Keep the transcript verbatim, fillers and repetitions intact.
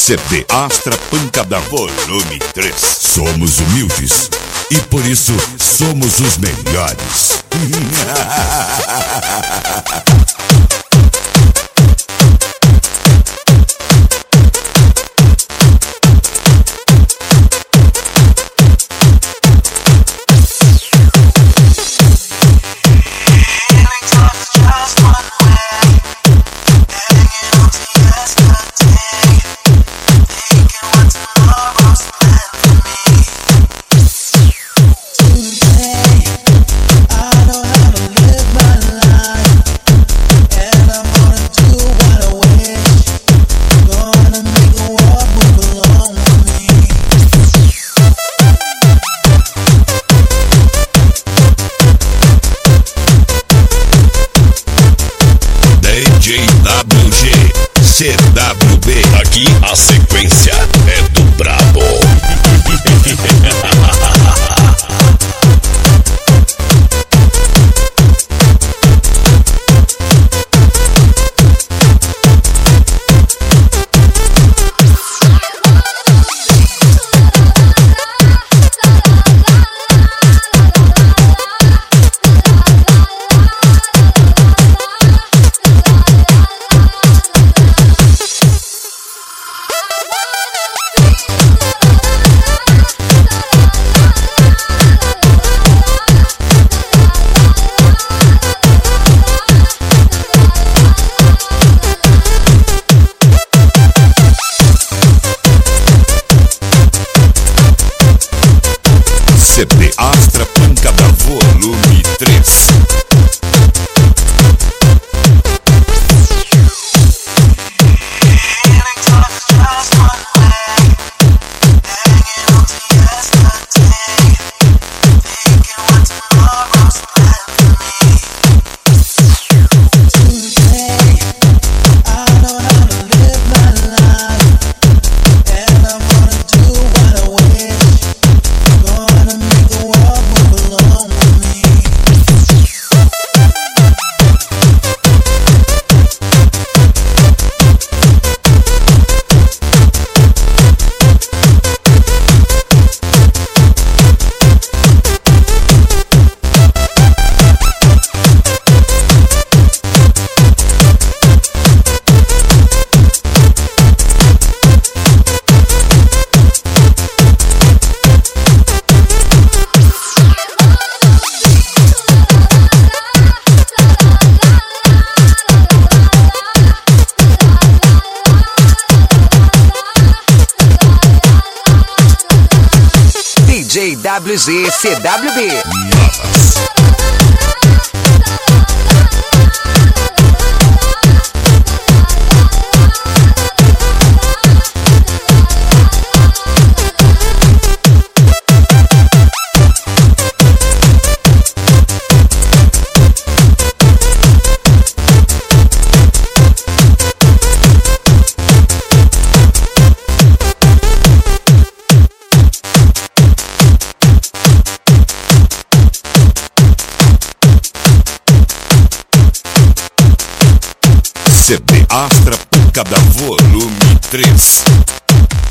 C D Astra Pancada Volume três. Somos humildes e por isso somos os melhores. D J W G, C W B. Aqui a sequência é do brabo. C D Astra Pancada Volume três. D J W G, C W B. Novas. C D Astra Pancada Volume três.